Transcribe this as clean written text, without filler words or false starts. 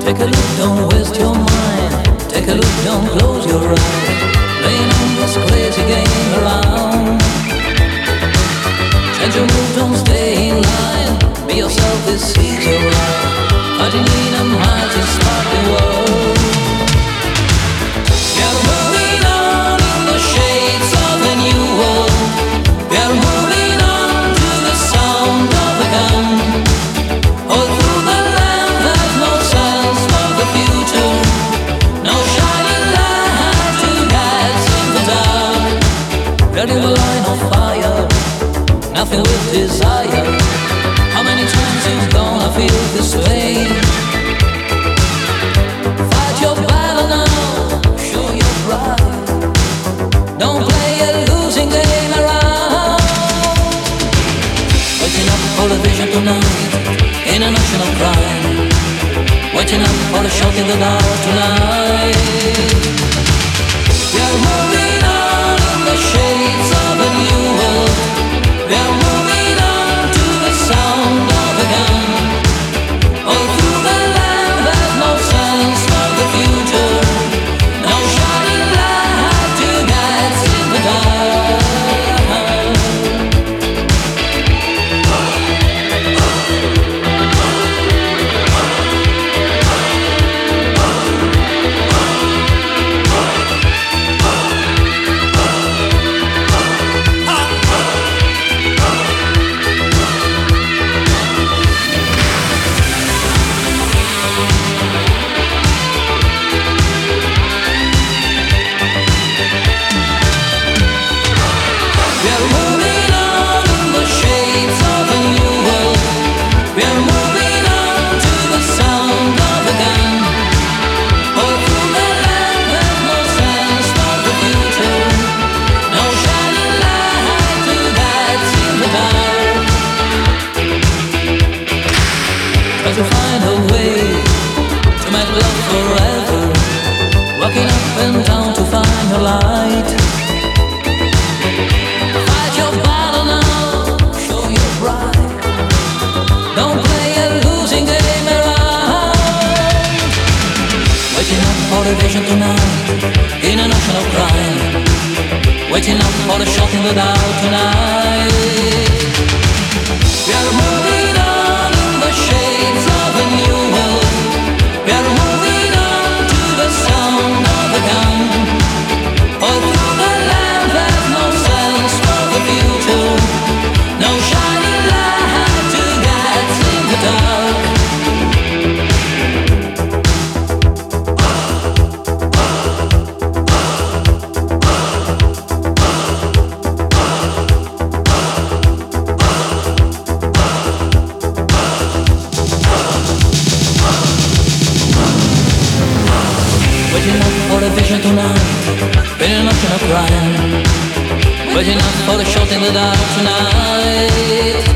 Take a look, don't waste your mind. Take a look, don't close your eyes. Playing on this crazy game around. Change your move, don't stay in line. Be yourself, this is your life. Fighting in a mighty sparkling world. You're moving on in the shades of a new world. You're moving on to the sound of a gun. All through the land there's no sense for the future. No shining light to guide in the dark. Building the line of fire, nothing with desire. How many times you've gonna feel this way? Fight your battle now, show your pride. Don't play a losing game around. Waiting up for the vision tonight, in an ocean of crime. Waiting up for the shot in the dark tonight. We're moving on in the shades of a new world. We're moving on to the sound of a gun. All through the land there's no sense for the future. No shining light to guide in the dark. We're moving on in the shades of a new world. We're moving on to the sound of a gun. All through the land there's no sense for the future. No shining light to guide in the dark. Try to find a way to make love forever. Walking up and down to find your light. Fight your battle now, show your pride. Don't play a losing game around. Waiting up for the vision tonight, in an ocean of crime. Waiting up for the shot in the dark tonight. We are moving on in the shades of a new world. We are moving on to the sound of a gun. All through the land there's no sense for the future. No shining light to guide in the dark. Waiting up for the vision tonight, in an ocean of crime. Waiting up for the shot in the dark tonight.